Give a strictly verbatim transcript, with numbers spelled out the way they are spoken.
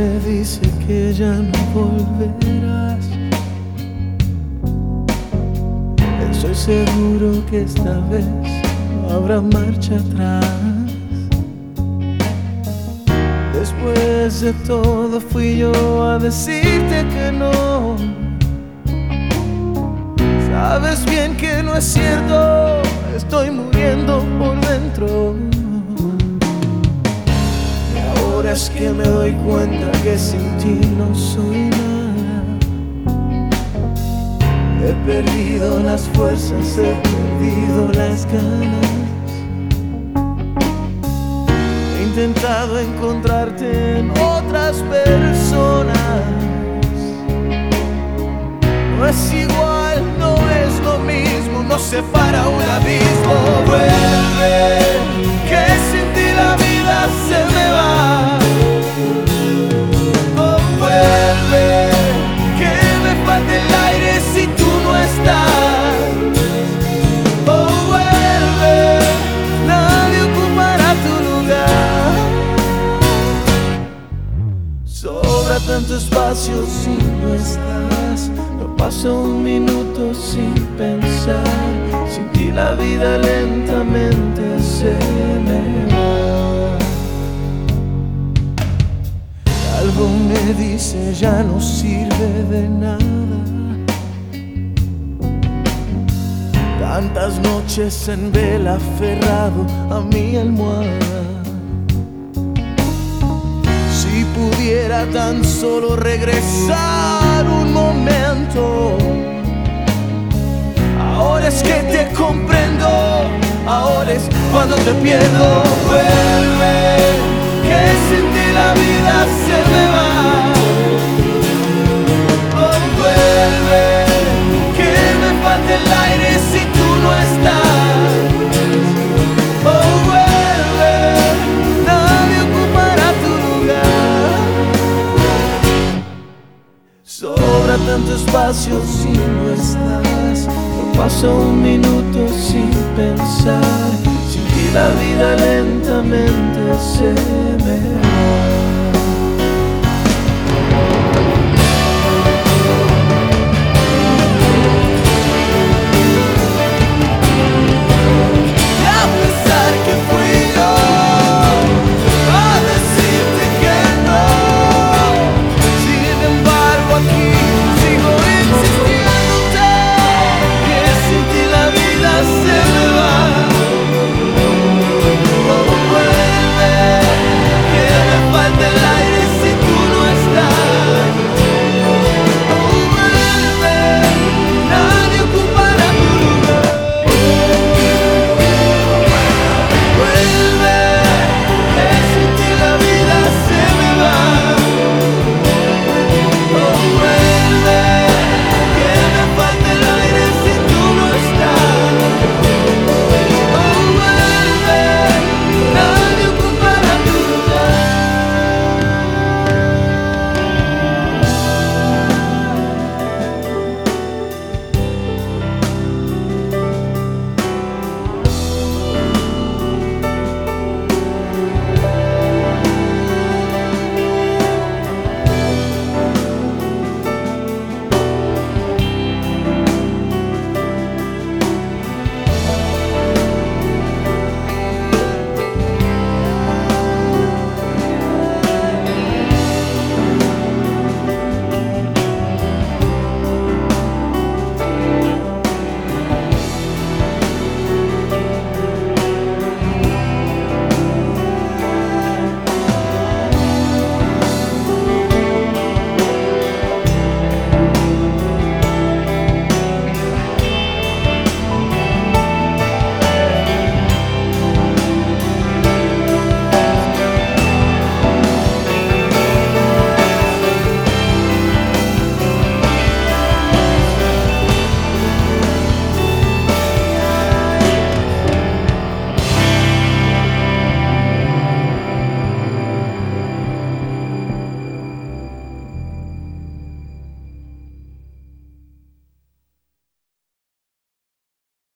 me dice que ya no volverás. Estoy seguro que esta vez no habrá marcha atrás. Después de todo fui yo a decirte que no. Sabes bien que no es cierto, estoy muriendo por dentro. Y ahora es que me doy cuenta que sin ti no soy nada. He perdido las fuerzas, he perdido las ganas. He intentado encontrarte en otras personas. No es igual, no es lo mismo, nos separa un abismo. Vuelve, que sin ti la vida se me va. Oh, vuelve, que me falta el aire si tú no estás. Oh, vuelve, nadie ocupará tu lugar. Sobra tanto espacio si no estás. No paso un minuto sin pensar. Sin ti la vida lentamente se me va. Algo me dice ya no sirve de nada. Tantas noches en vela aferrado a mi almohada. Si pudiera tan solo regresar un momento. Ahora es que te comprendo, ahora es cuando te pierdo. Vuelve, que sin ti la vida se me va. Oh, vuelve, que me falta el aire si tú no estás. Oh, vuelve, nadie ocupará tu lugar. Sobra tanto espacio si no estás. No paso un minuto sin pensar. Sin ti la vida lentamente se